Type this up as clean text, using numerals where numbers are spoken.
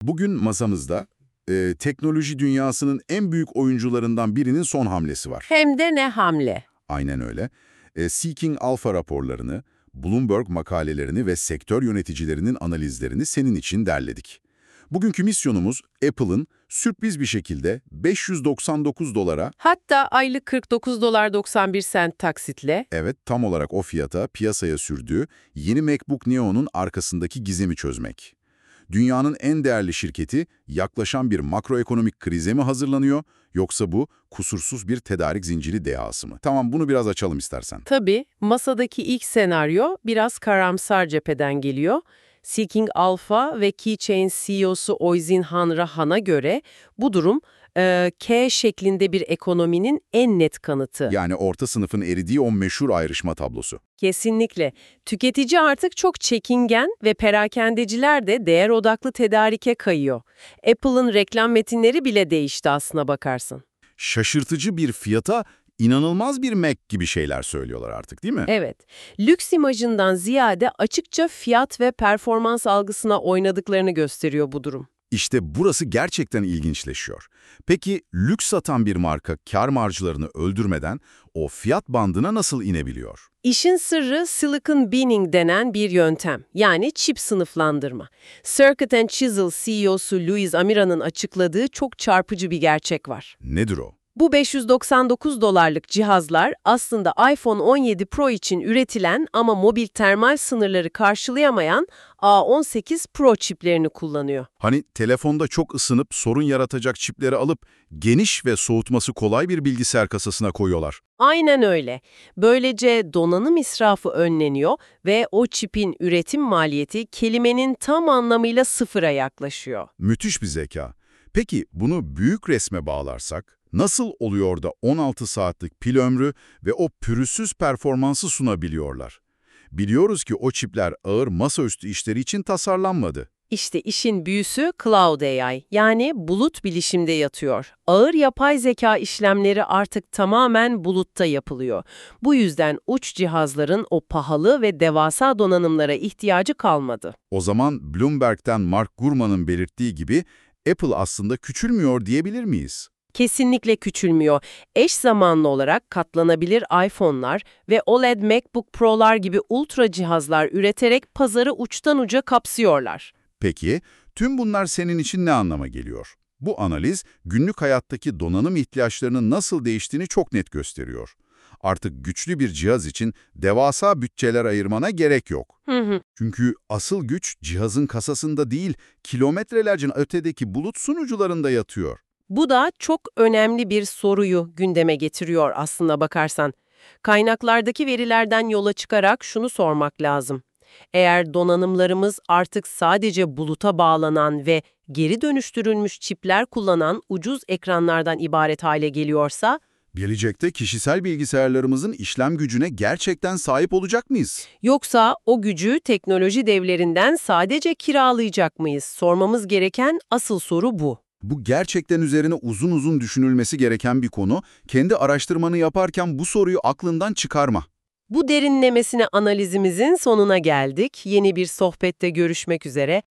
Bugün masamızda teknoloji dünyasının en büyük oyuncularından birinin son hamlesi var. Hem de ne hamle. Aynen öyle. Seeking Alpha raporlarını, Bloomberg makalelerini ve sektör yöneticilerinin analizlerini senin için derledik. Bugünkü misyonumuz Apple'ın sürpriz bir şekilde $599, Hatta aylık $49.91 taksitle. evet tam olarak o fiyata piyasaya sürdüğü yeni MacBook Neo'nun arkasındaki gizemi çözmek. Dünyanın en değerli şirketi yaklaşan bir makroekonomik krize mi hazırlanıyor, yoksa bu kusursuz bir tedarik zinciri dehası mı? Tamam, bunu biraz açalım istersen. Tabii masadaki ilk senaryo biraz karamsar cepheden geliyor. Seeking Alpha ve Keychain CEO'su Oisin Han Rahan'a göre bu durum K şeklinde bir ekonominin en net kanıtı. Yani orta sınıfın eridiği o meşhur ayrışma tablosu. Kesinlikle. Tüketici artık çok çekingen ve perakendeciler de değer odaklı tedarike kayıyor. Apple'ın reklam metinleri bile değişti aslına bakarsın. Şaşırtıcı bir fiyata inanılmaz bir Mac gibi şeyler söylüyorlar artık, değil mi? Evet, lüks imajından ziyade açıkça fiyat ve performans algısına oynadıklarını gösteriyor bu durum. İşte burası gerçekten ilginçleşiyor. Peki lüks satan bir marka kar marjlarını öldürmeden o fiyat bandına nasıl inebiliyor? İşin sırrı silicon binning denen bir yöntem, yani çip sınıflandırma. Circuit and Chisel CEO'su Luis Amira'nın açıkladığı çok çarpıcı bir gerçek var. Nedir o? Bu $599'lık cihazlar aslında iPhone 17 Pro için üretilen ama mobil termal sınırları karşılayamayan A18 Pro çiplerini kullanıyor. Hani telefonda çok ısınıp sorun yaratacak çipleri alıp geniş ve soğutması kolay bir bilgisayar kasasına koyuyorlar. Aynen öyle. Böylece donanım israfı önleniyor ve o çipin üretim maliyeti kelimenin tam anlamıyla sıfıra yaklaşıyor. Müthiş bir zeka. Peki bunu büyük resme bağlarsak, nasıl oluyor da 16 saatlik pil ömrü ve o pürüzsüz performansı sunabiliyorlar? Biliyoruz ki o çipler ağır masaüstü işleri için tasarlanmadı. İşte işin büyüsü Cloud AI, yani bulut bilişimde yatıyor. Ağır yapay zeka işlemleri artık tamamen bulutta yapılıyor. Bu yüzden uç cihazların o pahalı ve devasa donanımlara ihtiyacı kalmadı. O zaman Bloomberg'den Mark Gurman'ın belirttiği gibi Apple aslında küçülmüyor diyebilir miyiz? Kesinlikle küçülmüyor. Eş zamanlı olarak katlanabilir iPhone'lar ve OLED MacBook Pro'lar gibi ultra cihazlar üreterek pazarı uçtan uca kapsıyorlar. Peki, tüm bunlar senin için ne anlama geliyor? Bu analiz, günlük hayattaki donanım ihtiyaçlarının nasıl değiştiğini çok net gösteriyor. Artık güçlü bir cihaz için devasa bütçeler ayırmana gerek yok. Çünkü asıl güç cihazın kasasında değil, kilometrelerce ötedeki bulut sunucularında yatıyor. Bu da çok önemli bir soruyu gündeme getiriyor aslına bakarsan. Kaynaklardaki verilerden yola çıkarak şunu sormak lazım. Eğer donanımlarımız artık sadece buluta bağlanan ve geri dönüştürülmüş çipler kullanan ucuz ekranlardan ibaret hale geliyorsa, Gelecekte kişisel bilgisayarlarımızın işlem gücüne gerçekten sahip olacak mıyız? yoksa o gücü teknoloji devlerinden sadece kiralayacak mıyız? Sormamız gereken asıl soru bu. Bu gerçekten üzerine uzun uzun düşünülmesi gereken bir konu. Kendi araştırmanı yaparken bu soruyu aklından çıkarma. Bu derinlemesine analizimizin sonuna geldik. Yeni bir sohbette görüşmek üzere.